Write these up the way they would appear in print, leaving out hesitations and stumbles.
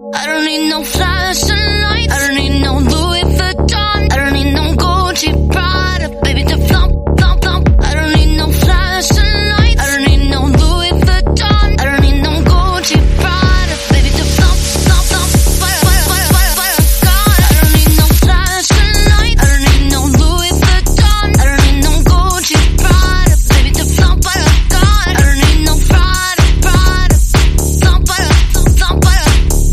I don't need no flashing lights. I don't need no Louis Vuitton. I don't need no Gucci Prada, baby, to flump, flump, flump. I don't need no flashing lights. I don't need no Louis Vuitton. I don't need no Gucci Prada, baby, to flump, flump, flump. Fire, fire, fire, fire, fire, God. I don't need no flashing lights. I don't need no Louis Vuitton. I don't need no Gucci Prada, baby, to flump, fire, God. I don't need no Prada, Prada, flump, fire, flump, fire.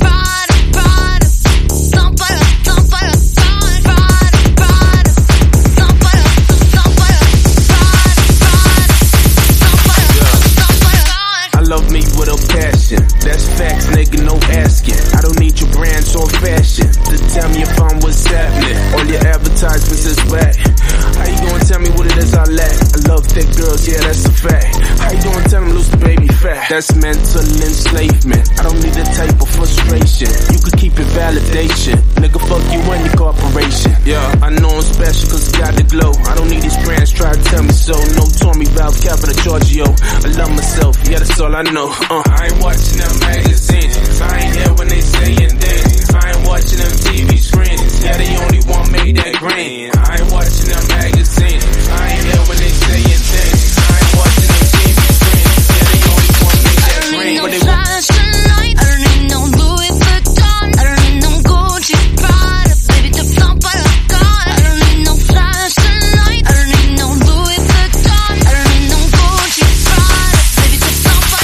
That's facts, nigga, no asking. I don't need your brands or fashion to tell me if I'm what's happening. All your advertisements is whack. How you gonna tell me what it is I lack? I love thick girls, yeah, that's a fact. How you gonna tell them lose the baby fat? That's mental enslavement. I don't need that type of frustration. You could keep it validation. Nigga, fuck you and your corporation. Yeah, I know I'm special cause I got the glow. I don't need these brands, try to tell me so. No Tommy, Ralph, Capita, Giorgio. I love myself, yeah, that's all I know. I ain't watching them magazines. I ain't here when they saying things. I ain't watching them TV screens. Yeah, they only one made that green. I ain't watching them magazines. I ain't here when they saying things. I ain't watching them TV screens. Yeah, they only one made that green. I don't need no flashing lights. I don't need no Louis Vuitton. I don't need no Gucci Prada, baby, to flump, I God. I don't need no flashing lights. I don't need no Louis Vuitton. I don't need no Gucci Prada, baby, to flump, I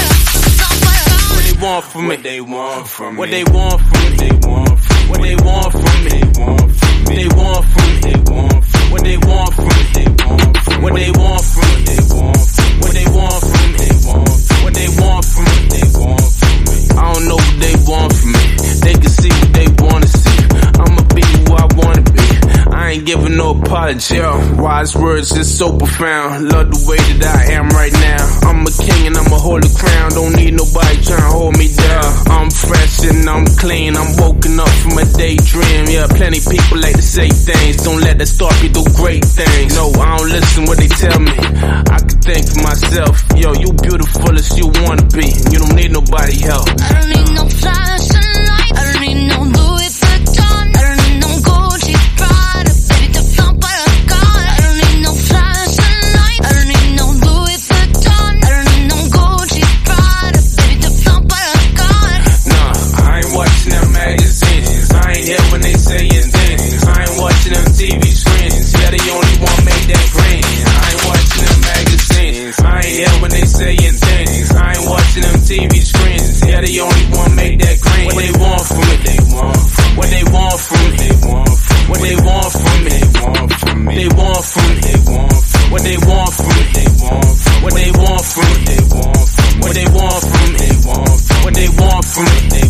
Want from me, what they want from me, what they want from me, they want from me, what they want from me, they want from me, they want from me, what they want from me, they want from me, what they want from me, they want from me, what they want from me, they want from me, what they want from me, they want from me. I don't know what they want from me. They can see what they wanna see. I'ma be who I wanna be. I ain't giving no apology. Yo, wise words is so profound. Love the way that I am right now. I'm a king and I'ma hold the crown. Don't need nobody trying to hold me down. I'm fresh and I'm clean. I'm woken up from a daydream. Yeah, plenty people like to say things. Don't let that stop you do great things. No, I don't listen what they tell me. I can think for myself. Yo, you beautiful as you wanna be. You don't need nobody help. I don't need no flashing lights. I don't need no Louis Vuitton. I don't need no Gucci Prada, baby, to flump, I God. I don't need no flashing lights. I don't need no Louis Vuitton. I don't need no Gucci Prada, baby, to flump, I God. Nah, I ain't watching them magazines. I ain't here when they saying things. I ain't watching them TV screens. Yeah, they only one made that green. I ain't watching them magazines. I ain't here when they saying things. I ain't watching them TV screens. Yeah, they only one made that green. What they want from me, they want from me. What they want from me, they want from me. What they want from me, they want from me. They want from me, they want from me. What they want from me, they want from me. What they want from me, they want from me. What they want from me, they want from me. What they want from me, they